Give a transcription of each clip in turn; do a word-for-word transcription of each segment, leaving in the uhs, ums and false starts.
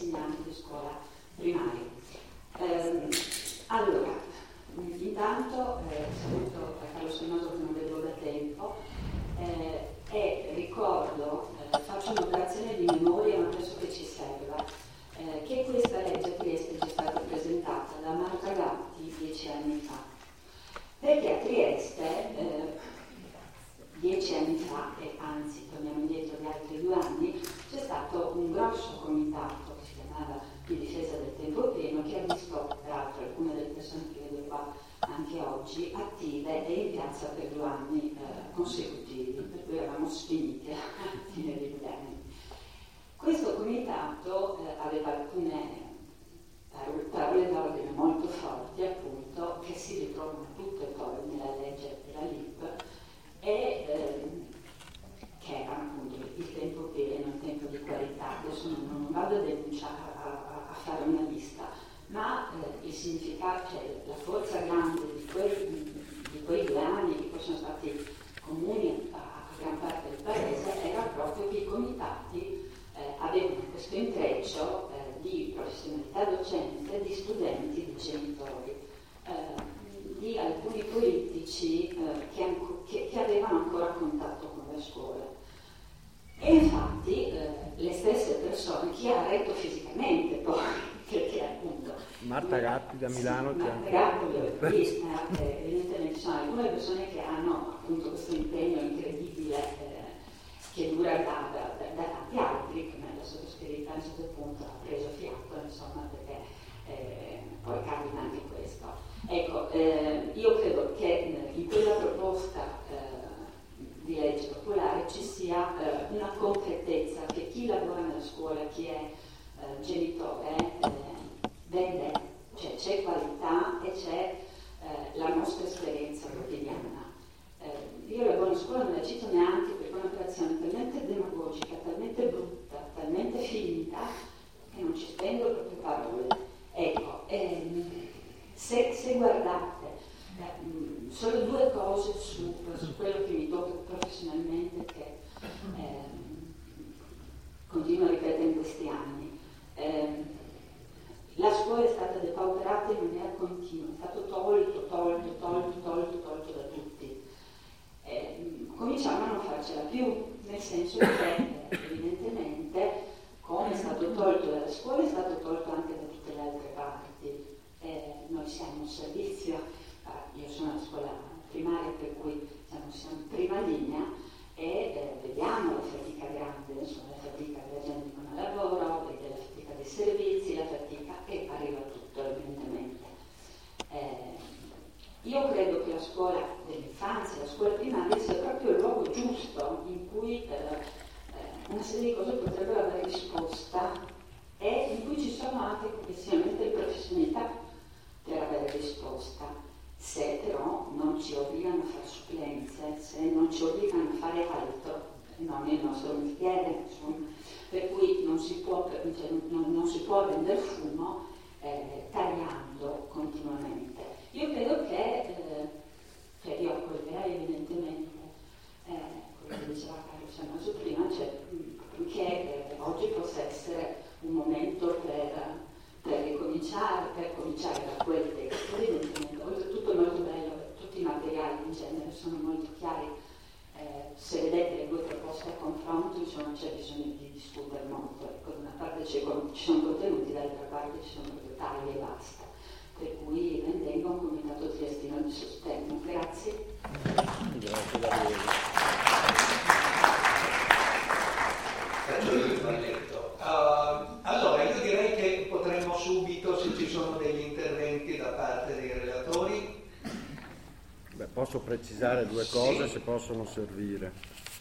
insegnanti di scuola primaria. Eh, allora, intanto eh, saluto Carlo Sonoso che non vedo da tempo eh, e ricordo, eh, faccio un'operazione di memoria ma penso che ci serva, eh, che questa legge a Trieste è stata presentata da Marta Gatti dieci anni fa, perché a Trieste eh, dieci anni fa, e anzi torniamo indietro di altri due anni, c'è stato un grosso comitato che si chiamava di difesa del tempo pieno, che ha visto peraltro alcune delle persone che vedo qua anche oggi attive e in piazza per due anni eh, consecutivi, per cui eravamo sfiniti alla fine degli anni. Questo comitato eh, aveva alcune parole, parole d'ordine molto forti, appunto, che si ritrovano tutte poi nella legge della L I P, e ehm, che erano appunto il tempo pieno, il tempo di qualità. Adesso non, non vado a denunciare, a, a, a fare una lista, ma eh, il significato, cioè la forza grande di quei, di quei due anni che poi sono stati comuni a, a gran parte del paese era proprio che i comitati eh, avevano questo intreccio eh, di professionalità docente, di studenti, di genitori, eh, di alcuni politici eh, che, che, che avevano ancora contatto con le scuole. E infatti eh, le stesse persone, chi ha retto fisicamente poi, perché appunto Marta Gatti da Milano, sì, Marta Gatti l'ho vista, eh, evidentemente ci sono alcune persone che hanno appunto questo impegno incredibile eh, che dura da, da, da, da tanti altri, come la sottoscritta a un certo punto ha preso fiato, insomma, perché eh, poi capita anche questo. Ecco, eh, io credo che in quella proposta eh, di legge popolare ci sia eh, una concretezza che chi lavora nella scuola, chi è eh, genitore, eh, vede, cioè c'è qualità e c'è eh, la nostra esperienza quotidiana. Eh, io lavoro in scuola, non la cito neanche perché è un'operazione talmente demagogica, talmente brutta, talmente finita che non ci spendo proprio parole. Ecco, ehm, se, se guardate eh, mh, solo due cose su, su quello che mi tocca professionalmente, che ehm, continuo a ripetere in questi anni, ehm, la scuola è stata depauperata in maniera continua, è stato tolto, tolto, tolto, tolto, tolto da tutti. Eh, cominciamo a non farcela più, nel senso che eh, evidentemente come è stato tolto dalle scuole è stato tolto anche da tutte le altre parti. Eh, noi siamo un servizio, eh, io sono alla scuola primaria per cui diciamo, siamo in prima linea e eh, vediamo la fatica grande, insomma, la fatica della gente che non ha lavoro, vede la fatica dei servizi, la fatica e arriva tutto evidentemente. Eh, io credo che la scuola dell'infanzia, la scuola primaria sia proprio il luogo giusto in cui eh, una serie di cose potrebbero avere risposta e in cui ci sono anche complessivamente le professionalità per avere risposta, se però non ci obbligano a fare supplenze, se non ci obbligano a fare altro, non è il nostro mestiere, insomma, per cui non si può, cioè, non, non si può vendere fumo eh, tagliando continuamente. Io credo che, eh, cioè io accoglierei evidentemente eh, quello che diceva Carlo Sonoso prima, cioè che eh, oggi possa essere un momento per, per ricominciare, per cominciare da quel testo, evidentemente, oltretutto è molto bello, tutti i materiali in genere sono molto chiari, eh, se vedete le due proposte a confronto insomma c'è bisogno di discutere molto, ecco, da una parte ci sono contenuti, dall'altra parte ci sono proprio tagli e basta, per cui ben venga un comitato triestino di sostegno. Grazie. Grazie davvero. Uh, allora io direi che potremmo subito, se ci sono degli interventi da parte dei relatori. Beh, posso precisare due cose, sì. Se possono servire.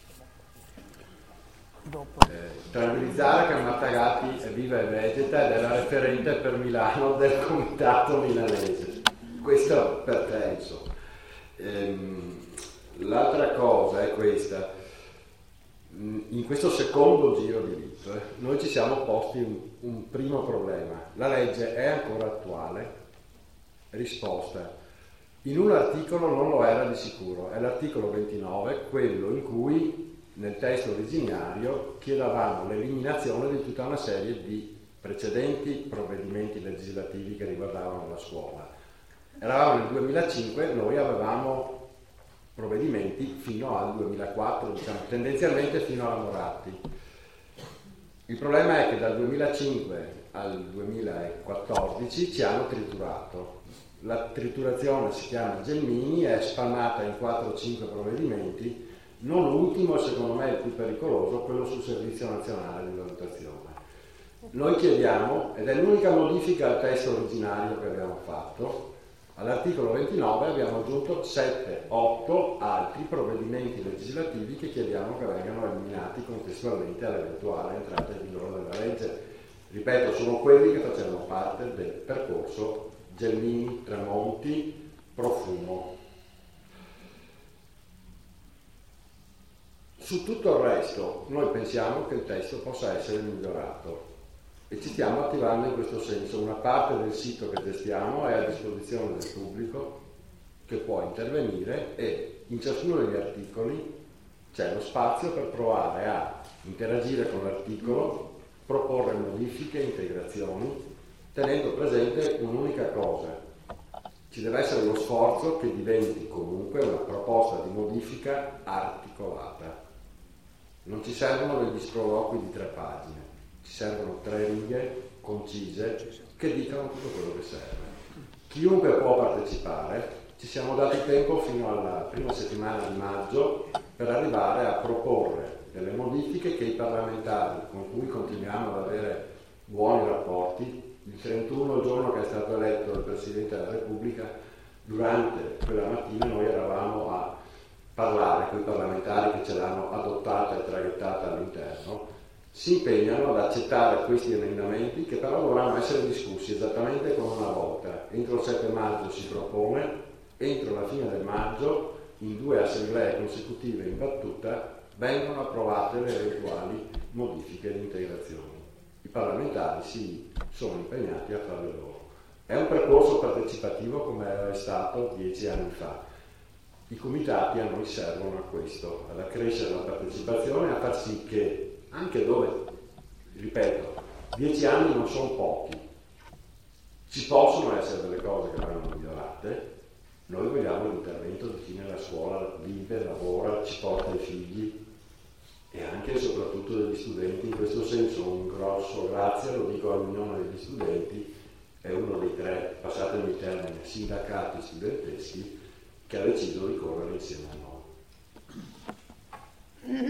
Eh, tranquillizzare che Marta Gatti è viva e vegeta ed è la referente per Milano del comitato milanese. Questo per te, insomma. Ehm, l'altra cosa è questa. In questo secondo giro di L I P noi ci siamo posti un, un primo problema. La legge è ancora attuale? Risposta: in un articolo non lo era di sicuro, è l'articolo ventinove, quello in cui nel testo originario chiedevamo l'eliminazione di tutta una serie di precedenti provvedimenti legislativi che riguardavano la scuola. Eravamo nel duemilacinque, noi avevamo provvedimenti fino al duemilaquattro, diciamo, tendenzialmente fino alla Moratti. Il problema è che dal duemilacinque al duemilaquattordici ci hanno triturato. La triturazione si chiama Gelmini, è spannata in quattro o cinque provvedimenti, non l'ultimo, secondo me il più pericoloso, quello sul Servizio Nazionale di Valutazione. Noi chiediamo, ed è l'unica modifica al testo originario che abbiamo fatto, all'articolo ventinove abbiamo aggiunto sette otto altri provvedimenti legislativi che chiediamo che vengano eliminati contestualmente all'eventuale entrata in vigore della legge. Ripeto, sono quelli che facevano parte del percorso Gelmini, Tremonti, Profumo. Su tutto il resto noi pensiamo che il testo possa essere migliorato e ci stiamo attivando in questo senso. Una parte del sito che gestiamo è a disposizione del pubblico che può intervenire e in ciascuno degli articoli c'è lo spazio per provare a interagire con l'articolo, proporre modifiche, integrazioni, tenendo presente un'unica cosa: ci deve essere lo sforzo che diventi comunque una proposta di modifica articolata. Non ci servono degli sproloqui di tre pagine, ci servono tre righe concise che dicano tutto quello che serve. Chiunque può partecipare, ci siamo dati tempo fino alla prima settimana di maggio per arrivare a proporre delle modifiche che i parlamentari, con cui continuiamo ad avere buoni rapporti. Il trentuno, il giorno che è stato eletto il Presidente della Repubblica, durante quella mattina noi eravamo a parlare con i parlamentari che ce l'hanno adottata e traghettata all'interno, si impegnano ad accettare questi emendamenti che però dovranno essere discussi esattamente come una volta. Entro il sette maggio si propone, entro la fine del maggio, in due assemblee consecutive in battuta, vengono approvate le eventuali modifiche e integrazioni. I parlamentari si sono impegnati a farle loro. È un percorso partecipativo come era stato dieci anni fa. I comitati a noi servono a questo, ad accrescere la partecipazione e a far sì che, anche dove, ripeto, dieci anni non sono pochi, ci possono essere delle cose che vanno migliorate. Noi vogliamo l'intervento di chi nella scuola vive, lavora, ci porta i figli, e anche e soprattutto degli studenti. In questo senso un grosso grazie, lo dico all'Unione degli Studenti, è uno dei tre, passatemi il termine, sindacati studenteschi che ha deciso di correre insieme a noi.